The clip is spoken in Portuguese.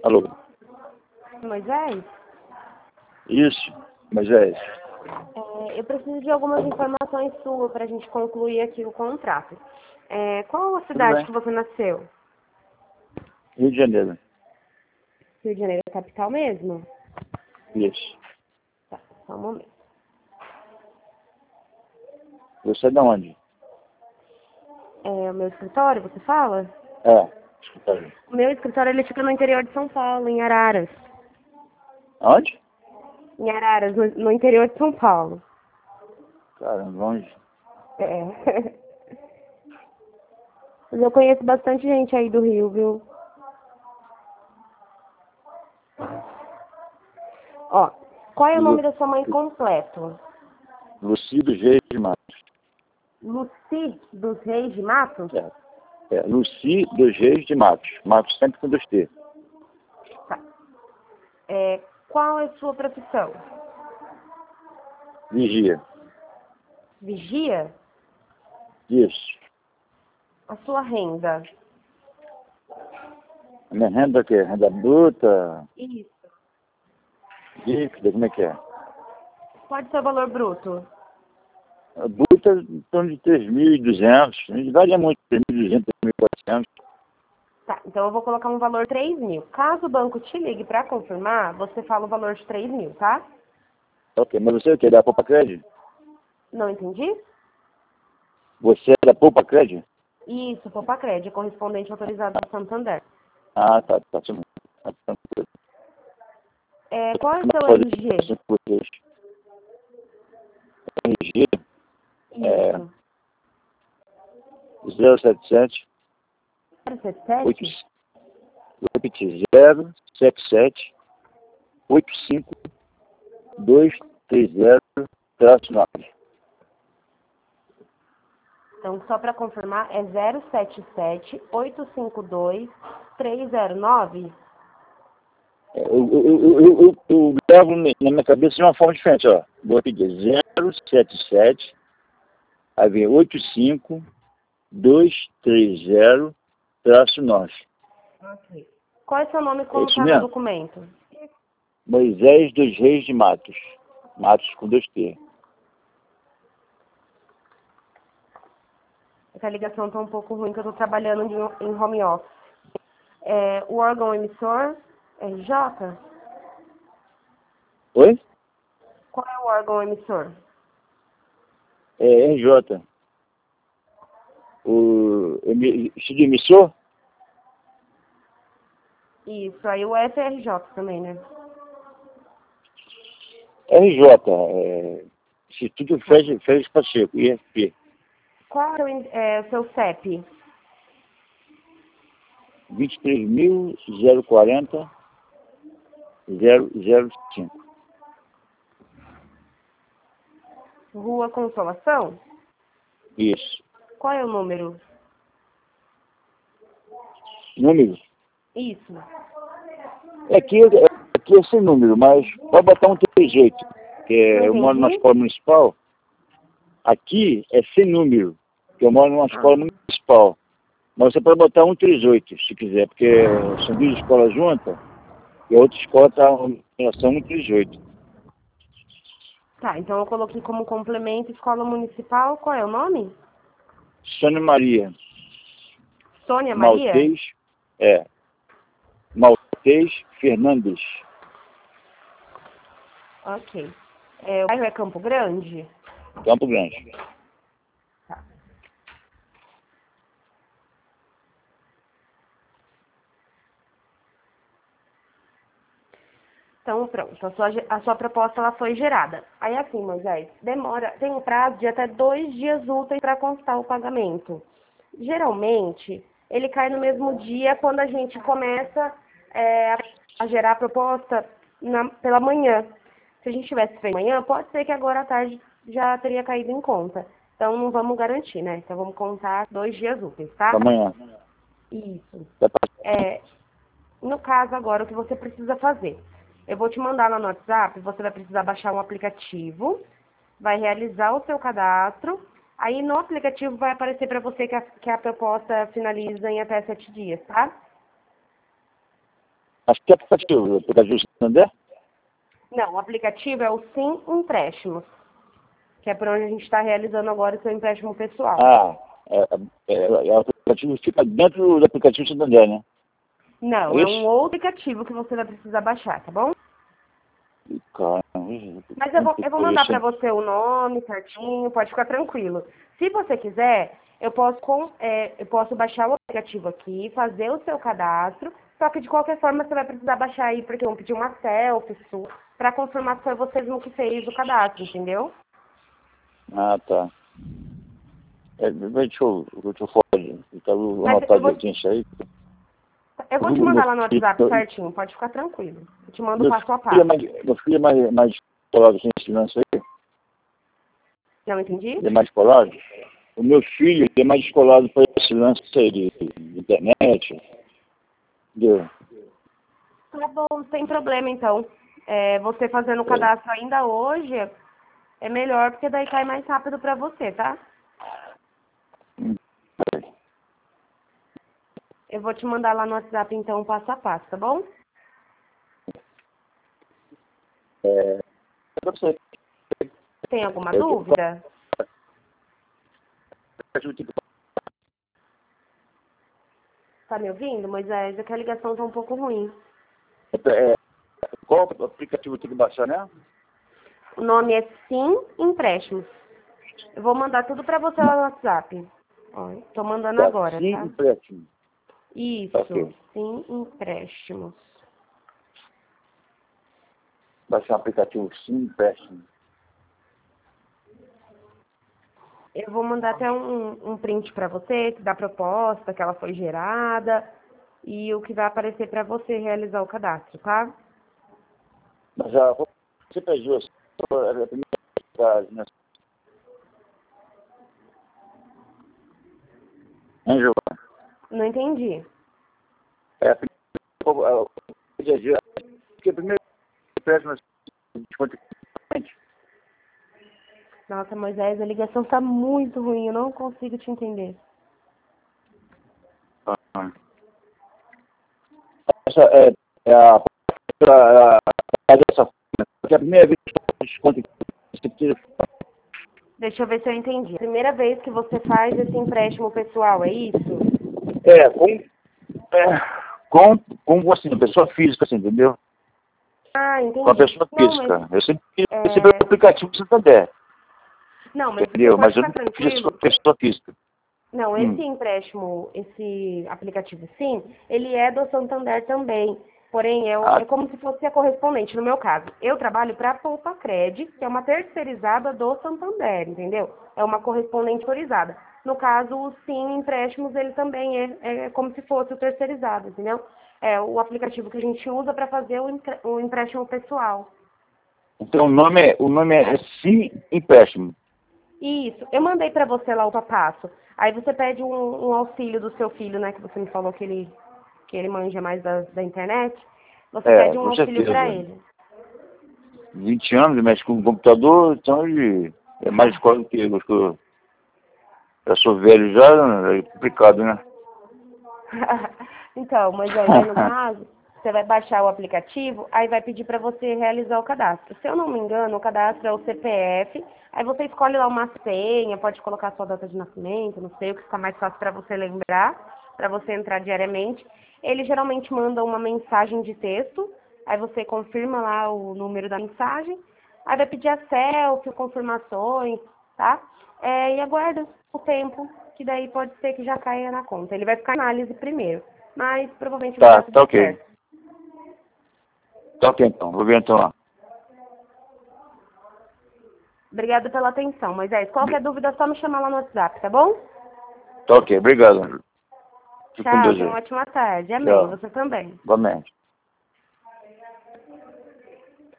Alô? Moisés? Isso, Moisés. Eu preciso de algumas informações suas para a gente concluir aqui o contrato. Qual a Tudo cidade bem. que você nasceu? Rio de Janeiro. Rio de Janeiro é a capital mesmo? Isso. Tá, só um momento. Você é de onde? O meu escritório, você fala? Escritório. O meu escritório ele fica no interior de São Paulo, em Araras. Onde? Em Araras, no interior de São Paulo. Caramba, longe. É. Mas eu conheço bastante gente aí do Rio, viu? Ó, qual é o nome da sua mãe completo? Luci dos Reis de Matos. Luci dos Reis de Matos? Luci dos Reis de Matos. Matos sempre com 2T. Tá. Qual é a sua profissão? Vigia. Vigia? Isso. A sua renda? A minha renda é o quê? Renda bruta, Isso. líquida, como é que é? Pode ser o valor bruto? A bruta é em torno de 3.200. Varia muito, 3.200, 3.400. Tá, então eu vou colocar um valor 3.000. Caso o banco te ligue para confirmar, você fala o valor de 3.000, tá? Ok, mas você é o quê? Da Poupa Crédito? Não entendi? Você é da Poupa Crédito? Isso, Popacred, correspondente autorizado do Santander. Ah, tá. Tá. Qual é o seu RG? RG Isso. 077 077? vou repetir, 077 85 230 -9. Então, só para confirmar, é 077 852 309? Eu levo na minha cabeça de uma forma diferente, ó. Vou repetir, 077, aí vem 85 230 -9. Ok. Qual é o seu nome É como isso está no mesmo? documento? Moisés dos Reis de Matos. Matos com 2T. Essa ligação está um pouco ruim, que eu estou trabalhando em home office. O órgão emissor, RJ? Oi? Qual é o órgão emissor? É RJ. Estúdio emissor? Isso, aí o F é RJ também, né? RJ. Instituto Félix Pacheco, IFP. Qual é o seu CEP? 23.040 005. Rua Consolação? Isso. Qual é o número? Número? Isso. Aqui é sem número, mas pode botar um 38, que Não eu moro numa entendi? escola municipal. Aqui é sem número, que eu moro numa escola municipal. Mas você pode botar um 38, se quiser, porque são duas escolas juntas, e a outra escola está em relação a um 38. Tá, então eu coloquei como complemento escola municipal. Qual é o nome? Sônia Maria Sônia Maria? Maltês, Maltês Fernandes. Ok. O bairro é Campo Grande? Campo Grande. Tá. Então, pronto. A sua proposta ela foi gerada. Aí, assim, Moisés, tem um prazo de até 2 dias úteis para constar o pagamento. Geralmente, ele cai no mesmo dia quando a gente começa a gerar a proposta pela manhã. Se a gente tivesse feito amanhã, pode ser que agora à tarde já teria caído em conta. Então, não vamos garantir, né? Então, vamos contar 2 dias úteis, tá? Amanhã. Isso. Tá pra- No caso, agora, o que você precisa fazer? Eu vou te mandar lá no WhatsApp, você vai precisar baixar um aplicativo, vai realizar o seu cadastro, aí no aplicativo vai aparecer para você que a proposta finaliza em até 7 dias, tá? Mas que aplicativo? O aplicativo Santander? Não, o aplicativo é o Sim Empréstimos, que é por onde a gente está realizando agora o seu empréstimo pessoal. Ah, o aplicativo fica dentro do aplicativo Santander, né? Não, é um outro aplicativo que você vai precisar baixar, tá bom? Caramba, Mas eu vou mandar para você o nome certinho, pode ficar tranquilo. Se você quiser, eu posso baixar o aplicativo aqui, fazer o seu cadastro, só que de qualquer forma você vai precisar baixar aí, porque vão pedir uma selfie sua, para confirmar que foi você mesmo que fez o cadastro, entendeu? Ah, tá. Deixa eu falar. Eu Mas anotar direitinho isso aí. eu vou te mandar lá no WhatsApp certinho, pode ficar tranquilo. Eu te mando passo a passo. Meu filho é mais escolado com esse lance aí. Não entendi? Ele é mais escolado? O meu filho é mais escolado para esse lance aí de internet. Entendeu? Tá bom, sem problema então. Você fazendo o cadastro ainda hoje é melhor, porque daí cai mais rápido para você, tá? Eu vou te mandar lá no WhatsApp então passo a passo, tá bom? Tem alguma dúvida? Tá me ouvindo, Moisés? É que a ligação tá um pouco ruim. Qual aplicativo tem que baixar, né? O nome é Sim Empréstimos. Eu vou mandar tudo pra você lá no WhatsApp. Ó, tô mandando agora, Sim, tá? empréstimo. Isso, Ok. Sim Empréstimos. Baixar um aplicativo Sim, empréstimo. Eu vou mandar até um print pra você da proposta, que ela foi gerada e o que vai aparecer pra você realizar o cadastro, tá? Mas você pediu a primeira vez, né? Hein, Giovana? Não entendi. Porque primeiro empréstimo desconto. Nossa, Moisés, a ligação tá muito ruim, eu não consigo te entender. Essa é a dessa forma. Porque a primeira vez que desconto você precisa. Deixa eu ver se eu entendi. Primeira vez que você faz esse empréstimo pessoal, é isso? Com assim, pessoa física, assim, entendeu? Ah, entendi. Com a pessoa Não, física. mas, Eu sempre recebi o aplicativo do Santander. não, mas você Entendeu? pode Mas eu ficar não fiz isso com tranquilo. a pessoa física. Não, esse empréstimo, esse aplicativo Sim, ele é do Santander também. Porém, é como se fosse a correspondente, no meu caso. Eu trabalho para a Poupa Cred, que é uma terceirizada do Santander, entendeu? É uma correspondente autorizada. No caso, o Sim Empréstimos, ele também é como se fosse o terceirizado, entendeu? É o aplicativo que a gente usa para fazer o empréstimo pessoal. Então o nome é Sim Empréstimo. Isso, eu mandei para você lá o passo. Aí você pede um auxílio do seu filho, né? Que você me falou que ele manja mais da internet. Você pede um Com auxílio para certeza. ele. 20 anos, ele mexe com o computador, então ele é mais escola do que eu. Acho que eu já sou velho já, é complicado, né? Então, mas aí no caso, você vai baixar o aplicativo, aí vai pedir para você realizar o cadastro. Se eu não me engano, o cadastro é o CPF, aí você escolhe lá uma senha, pode colocar sua data de nascimento, não sei, o que fica mais fácil para você lembrar, para você entrar diariamente. Ele geralmente manda uma mensagem de texto, aí você confirma lá o número da mensagem, aí vai pedir a selfie, confirmações, tá? E aguarda o tempo, que daí pode ser que já caia na conta. Ele vai ficar em análise primeiro, mas provavelmente vai dar tudo Ok. certo. Tá ok então, vou ver então lá. Obrigada pela atenção, Moisés. Qualquer dúvida é só me chamar lá no WhatsApp, tá bom? Tá ok, obrigado. Fico com Tchau, Deus tenha uma aí. ótima tarde. Amém. Tchau. Você também. Igualmente.